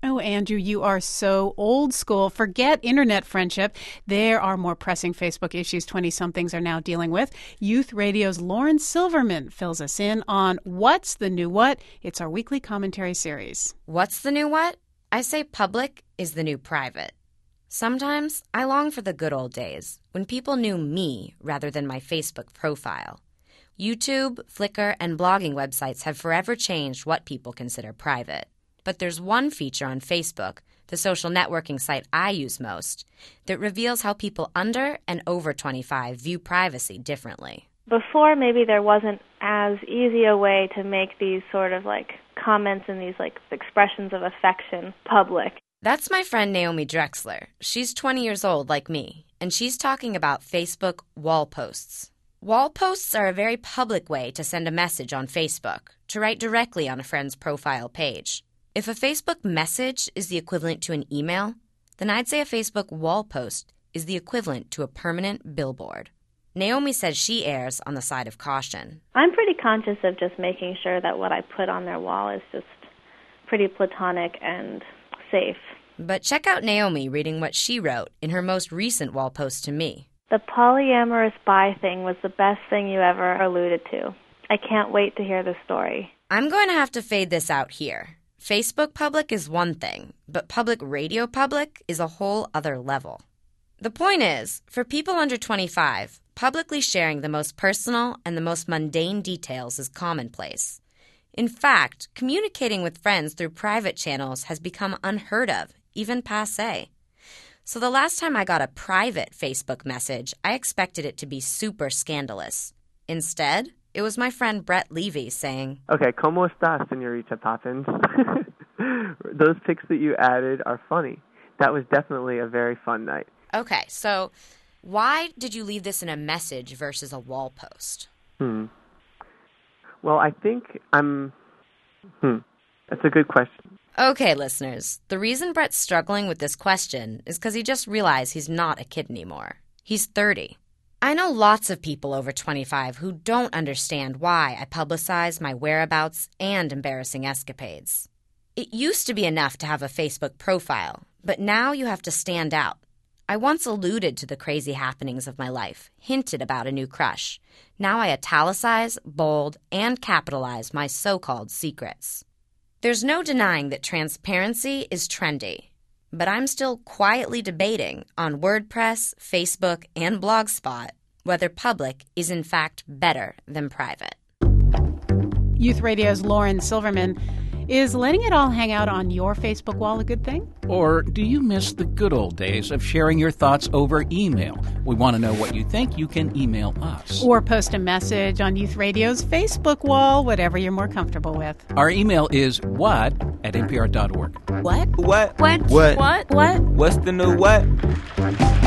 Oh, Andrew, you are so old school. Forget internet friendship. There are more pressing Facebook issues 20-somethings are now dealing with. Youth Radio's Lauren Silverman fills us in on What's the New What? It's our weekly commentary series. What's the new what? I say public is the new private. Sometimes I long for the good old days when people knew me rather than my Facebook profile. YouTube, Flickr, and blogging websites have forever changed what people consider private. But there's one feature on Facebook, the social networking site I use most, that reveals how people under and over 25 view privacy differently. Before, maybe there wasn't as easy a way to make these sort of comments and these expressions of affection public. That's my friend Naomi Drexler. She's 20 years old like me, and she's talking about Facebook wall posts. Wall posts are a very public way to send a message on Facebook, to write directly on a friend's profile page. If a Facebook message is the equivalent to an email, then I'd say a Facebook wall post is the equivalent to a permanent billboard. Naomi says she errs on the side of caution. I'm pretty conscious of just making sure that what I put on their wall is just pretty platonic and safe. But check out Naomi reading what she wrote in her most recent wall post to me. The polyamorous bi thing was the best thing you ever alluded to. I can't wait to hear the story. I'm going to have to fade this out here. Facebook public is one thing, but public radio public is a whole other level. The point is, for people under 25, publicly sharing the most personal and the most mundane details is commonplace. In fact, communicating with friends through private channels has become unheard of, even passé. So the last time I got a private Facebook message, I expected it to be super scandalous. Instead, it was my friend Brett Levy saying, "Okay, ¿cómo estás, señorita Poppins?" Those pics that you added are funny. That was definitely a very fun night. Okay, so why did you leave this in a message versus a wall post? Well, I think that's a good question. Okay, listeners, the reason Brett's struggling with this question is because he just realized he's not a kid anymore. He's 30. I know lots of people over 25 who don't understand why I publicize my whereabouts and embarrassing escapades. It used to be enough to have a Facebook profile, but now you have to stand out. I once alluded to the crazy happenings of my life, hinted about a new crush. Now I italicize, bold, and capitalize my so-called secrets. There's no denying that transparency is trendy, but I'm still quietly debating on WordPress, Facebook, and Blogspot whether public is in fact better than private. Youth Radio's Lauren Silverman. Is letting it all hang out on your Facebook wall a good thing? Or do you miss the good old days of sharing your thoughts over email? We want to know what you think. You can email us. Or post a message on Youth Radio's Facebook wall, whatever you're more comfortable with. Our email is what@npr.org. What? What? What? What? What? What's the new what?